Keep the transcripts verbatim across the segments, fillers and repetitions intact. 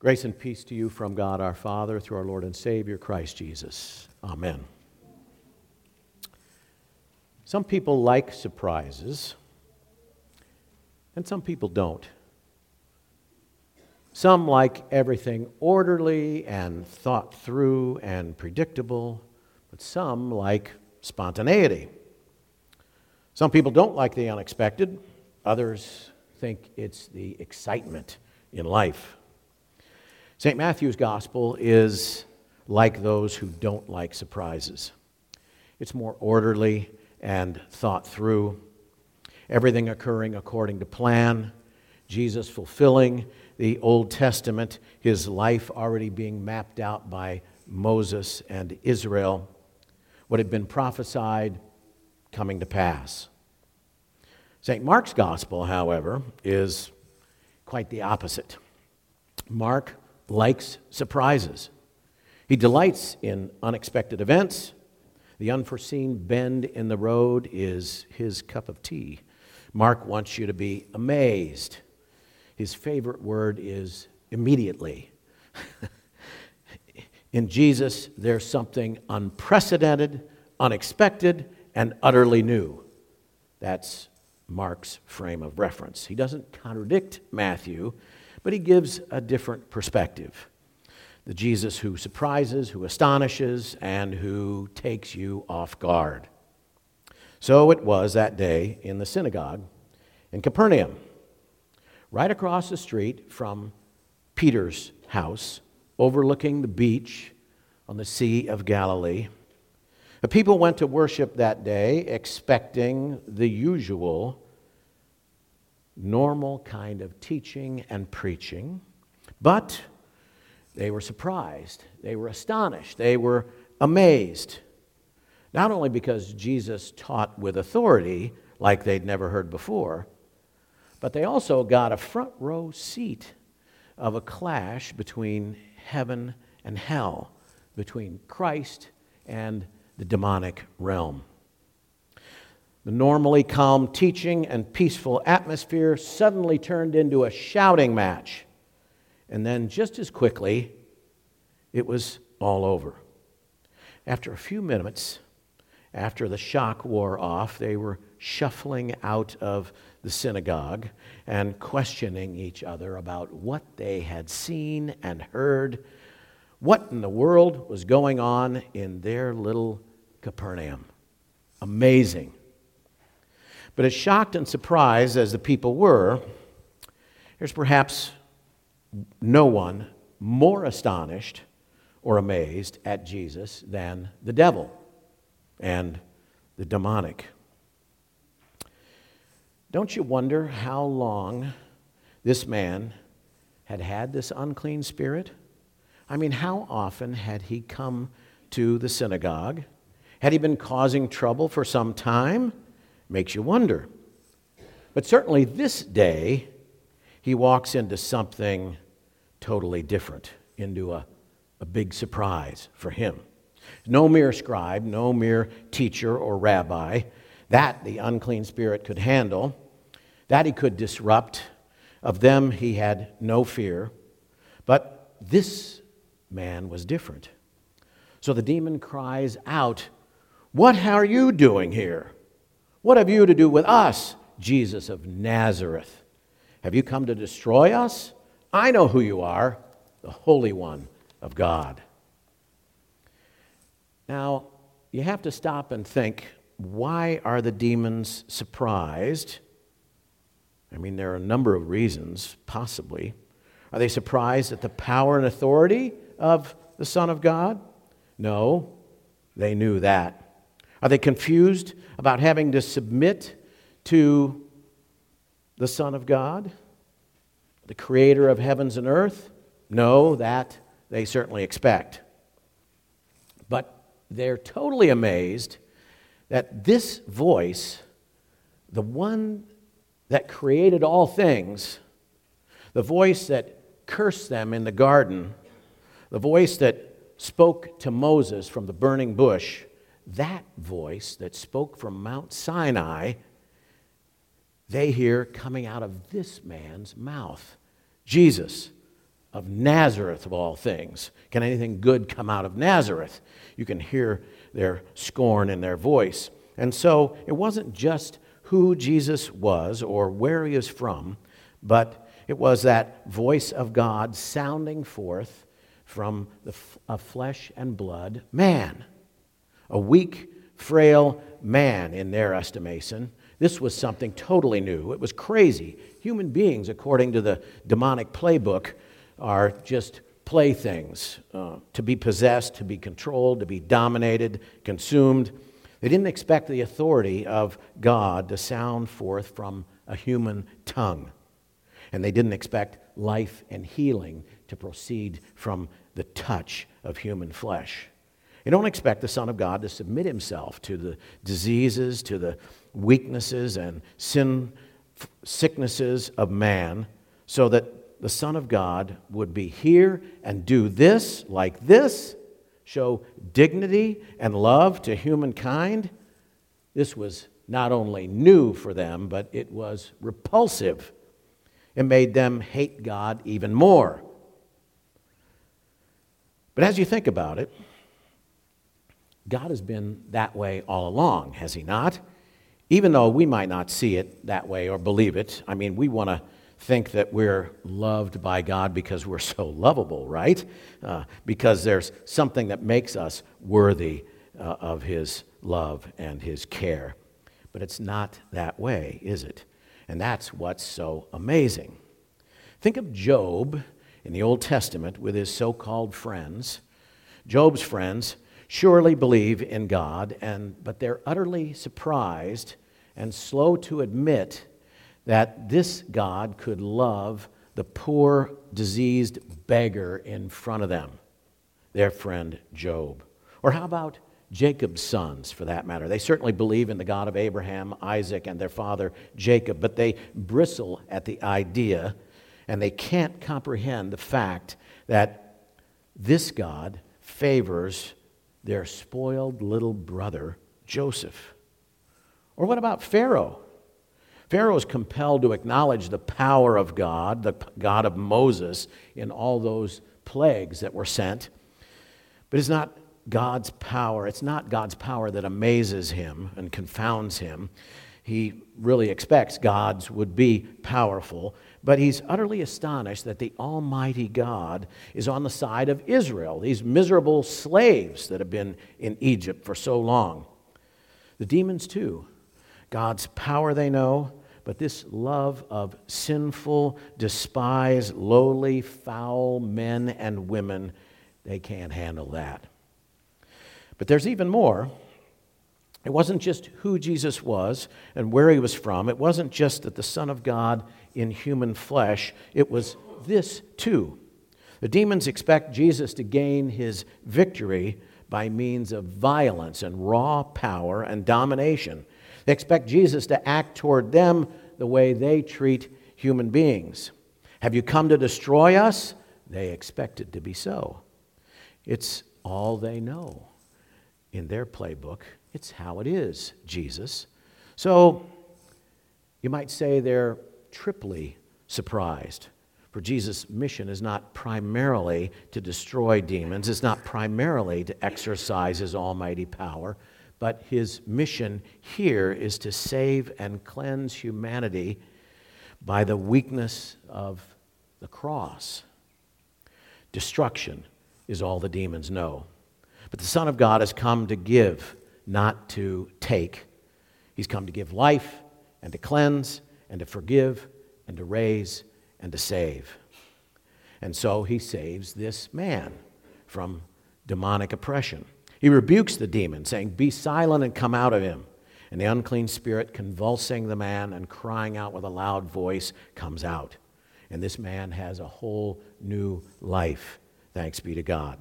Grace and peace to you from God our Father, through our Lord and Savior, Christ Jesus. Amen. Some people like surprises, and some people don't. Some like everything orderly and thought through and predictable, but some like spontaneity. Some people don't like the unexpected. Others think it's the excitement in life. Saint Matthew's Gospel is like those who don't like surprises. It's more orderly and thought through, everything occurring according to plan, Jesus fulfilling the Old Testament, his life already being mapped out by Moses and Israel, what had been prophesied coming to pass. Saint Mark's Gospel, however, is quite the opposite. Mark likes surprises. He delights in unexpected events. The unforeseen bend in the road is his cup of tea. Mark wants you to be amazed. His favorite word is immediately. In Jesus, there's something unprecedented, unexpected, and utterly new. That's Mark's frame of reference. He doesn't contradict Matthew, but he gives a different perspective. The Jesus who surprises, who astonishes, and who takes you off guard. So it was that day in the synagogue in Capernaum, right across the street from Peter's house, overlooking the beach on the Sea of Galilee. The people went to worship that day expecting the usual normal kind of teaching and preaching, but they were surprised, they were astonished, they were amazed, not only because Jesus taught with authority like they'd never heard before, but they also got a front row seat of a clash between heaven and hell, between Christ and the demonic realm. The normally calm teaching and peaceful atmosphere suddenly turned into a shouting match. And then just as quickly, it was all over. After a few minutes, after the shock wore off, they were shuffling out of the synagogue and questioning each other about what they had seen and heard, what in the world was going on in their little Capernaum. Amazing. But as shocked and surprised as the people were, there's perhaps no one more astonished or amazed at Jesus than the devil and the demonic. Don't you wonder how long this man had had this unclean spirit? I mean, how often had he come to the synagogue? Had he been causing trouble for some time? Makes you wonder. But certainly this day, he walks into something totally different, into a, a big surprise for him. No mere scribe, no mere teacher or rabbi. That the unclean spirit could handle. That he could disrupt. Of them he had no fear. But this man was different. So the demon cries out, "What are you doing here? What have you to do with us, Jesus of Nazareth? Have you come to destroy us? I know who you are, the Holy One of God." Now, you have to stop and think, why are the demons surprised? I mean, there are a number of reasons, possibly. Are they surprised at the power and authority of the Son of God? No, they knew that. Are they confused about having to submit to the Son of God, the creator of heavens and earth? No, that they certainly expect. But they're totally amazed that this voice, the one that created all things, the voice that cursed them in the garden, the voice that spoke to Moses from the burning bush, that voice that spoke from Mount Sinai, they hear coming out of this man's mouth. Jesus of Nazareth, of all things. Can anything good come out of Nazareth? You can hear their scorn in their voice. And so it wasn't just who Jesus was or where he is from, but it was that voice of God sounding forth from the f- a flesh and blood man, a weak, frail man in their estimation. This was something totally new. It was crazy. Human beings, according to the demonic playbook, are just playthings, uh, to be possessed, to be controlled, to be dominated, consumed. They didn't expect the authority of God to sound forth from a human tongue. And they didn't expect life and healing to proceed from the touch of human flesh. You don't expect the Son of God to submit himself to the diseases, to the weaknesses and sin, sicknesses of man, so that the Son of God would be here and do this like this, show dignity and love to humankind. This was not only new for them, but it was repulsive. It made them hate God even more. But as you think about it, God has been that way all along, has he not? Even though we might not see it that way or believe it. I mean, we want to think that we're loved by God because we're so lovable, right? Uh, because there's something that makes us worthy uh, of his love and his care. But it's not that way, is it? And that's what's so amazing. Think of Job in the Old Testament with his so-called friends. Job's friends surely believe in God, and but they're utterly surprised and slow to admit that this God could love the poor, diseased beggar in front of them, their friend Job. Or how about Jacob's sons, for that matter? They certainly believe in the God of Abraham, Isaac, and their father Jacob, but they bristle at the idea, and they can't comprehend the fact that this God favors their spoiled little brother, Joseph. Or what about Pharaoh? Pharaoh is compelled to acknowledge the power of God, the God of Moses, in all those plagues that were sent. But it's not God's power. It's not God's power that amazes him and confounds him. He really expects God's would be powerful, but he's utterly astonished that the Almighty God is on the side of Israel, these miserable slaves that have been in Egypt for so long. The demons, too. God's power they know, but this love of sinful, despised, lowly, foul men and women, they can't handle that. But there's even more. It wasn't just who Jesus was and where he was from. It wasn't just that the Son of God in human flesh. It was this too. The demons expect Jesus to gain his victory by means of violence and raw power and domination. They expect Jesus to act toward them the way they treat human beings. Have you come to destroy us? They expect it to be so. It's all they know. In their playbook, it's how it is, Jesus. So you might say they're triply surprised. For Jesus' mission is not primarily to destroy demons. It's not primarily to exercise his almighty power. But his mission here is to save and cleanse humanity by the weakness of the cross. Destruction is all the demons know. But the Son of God has come to give, not to take. He's come to give life and to cleanse and to forgive and to raise and to save. And so he saves this man from demonic oppression. He rebukes the demon, saying, "Be silent and come out of him." And the unclean spirit, convulsing the man and crying out with a loud voice, comes out. And this man has a whole new life, thanks be to God.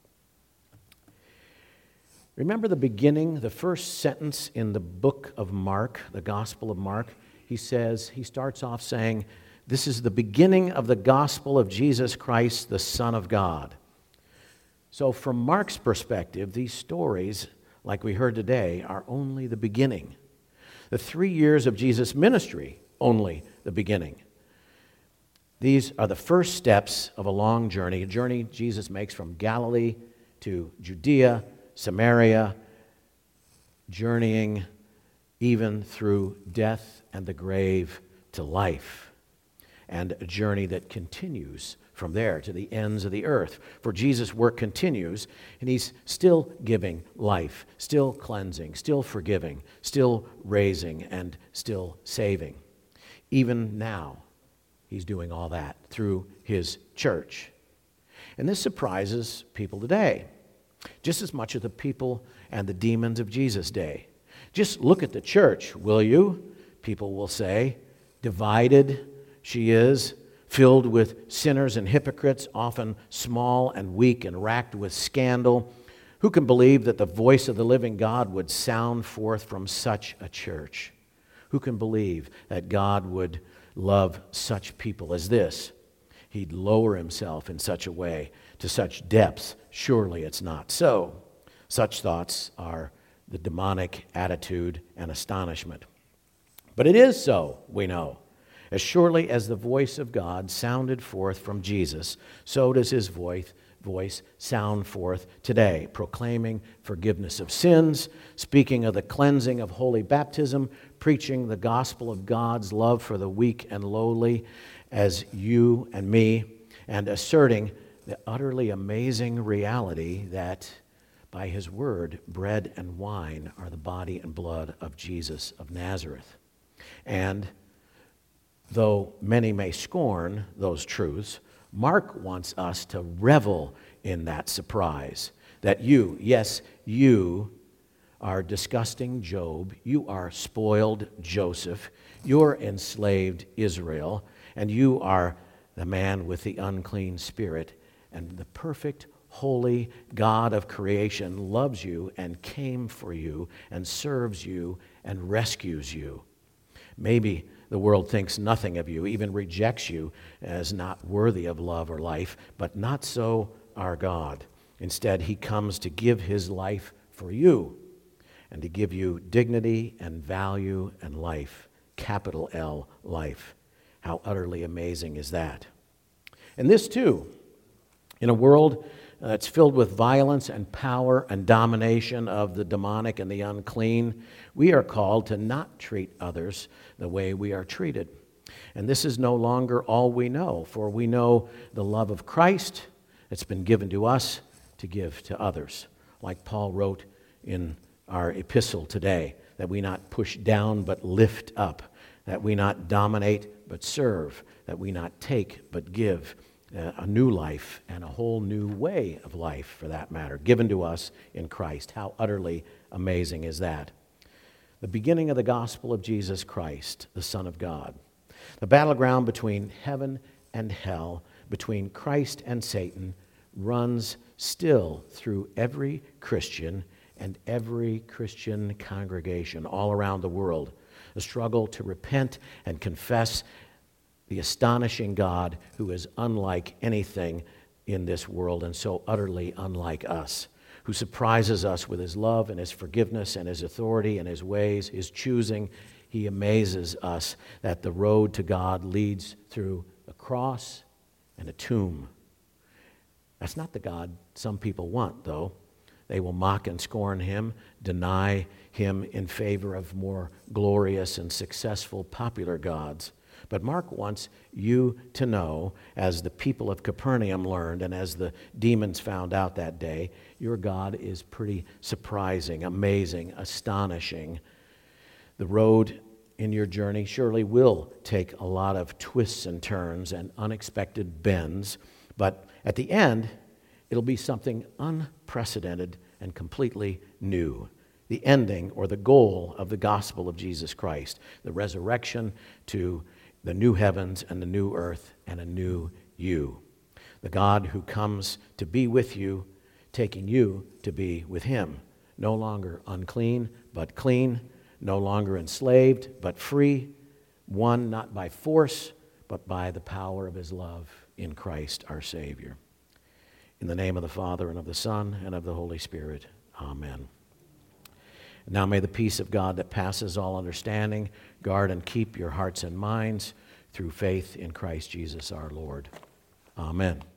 Remember the beginning, the first sentence in the book of Mark, the Gospel of Mark? He says, he starts off saying, this is the beginning of the gospel of Jesus Christ, the Son of God. So from Mark's perspective, these stories, like we heard today, are only the beginning. The three years of Jesus' ministry, only the beginning. These are the first steps of a long journey, a journey Jesus makes from Galilee to Judea, Samaria, journeying even through death and the grave to life, and a journey that continues from there to the ends of the earth. For Jesus' work continues, and he's still giving life, still cleansing, still forgiving, still raising, and still saving. Even now, he's doing all that through his church. And this surprises people today, just as much as the people and the demons of Jesus' day. Just look at the church, will you? People will say. Divided she is, filled with sinners and hypocrites, often small and weak and racked with scandal. Who can believe that the voice of the living God would sound forth from such a church? Who can believe that God would love such people as this? He'd lower himself in such a way to such depths. Surely it's not so. Such thoughts are the demonic attitude and astonishment. But it is so, we know. As surely as the voice of God sounded forth from Jesus, so does his voice, voice sound forth today, proclaiming forgiveness of sins, speaking of the cleansing of holy baptism, preaching the gospel of God's love for the weak and lowly as you and me, and asserting the utterly amazing reality that by his word, bread and wine are the body and blood of Jesus of Nazareth. And though many may scorn those truths, Mark wants us to revel in that surprise. That you, yes, you are disgusting Job, you are spoiled Joseph, you're enslaved Israel, and you are the man with the unclean spirit, and the perfect, holy God of creation loves you and came for you and serves you and rescues you. Maybe the world thinks nothing of you, even rejects you as not worthy of love or life, but not so our God. Instead, he comes to give his life for you and to give you dignity and value and life, capital L, life. How utterly amazing is that? And this too, in a world that's filled with violence and power and domination of the demonic and the unclean, we are called to not treat others the way we are treated. And this is no longer all we know, for we know the love of Christ that's been given to us to give to others. Like Paul wrote in our epistle today, that we not push down but lift up, that we not dominate but serve, that we not take but give. Uh, a new life and a whole new way of life, for that matter, given to us in Christ. How utterly amazing is that? The beginning of the gospel of Jesus Christ, the Son of God. The battleground between heaven and hell, between Christ and Satan, runs still through every Christian and every Christian congregation all around the world. The struggle to repent and confess the astonishing God who is unlike anything in this world and so utterly unlike us, who surprises us with his love and his forgiveness and his authority and his ways, his choosing. He amazes us that the road to God leads through a cross and a tomb. That's not the God some people want, though. They will mock and scorn him, deny him in favor of more glorious and successful popular gods. But Mark wants you to know, as the people of Capernaum learned and as the demons found out that day, your God is pretty surprising, amazing, astonishing. The road in your journey surely will take a lot of twists and turns and unexpected bends, but at the end, it'll be something unprecedented and completely new. The ending or the goal of the gospel of Jesus Christ, the resurrection to the new heavens and the new earth and a new you. The God who comes to be with you, taking you to be with him. No longer unclean, but clean. No longer enslaved, but free. Won not by force, but by the power of his love in Christ our Savior. In the name of the Father, and of the Son, and of the Holy Spirit. Amen. Now may the peace of God that passes all understanding guard and keep your hearts and minds through faith in Christ Jesus our Lord. Amen.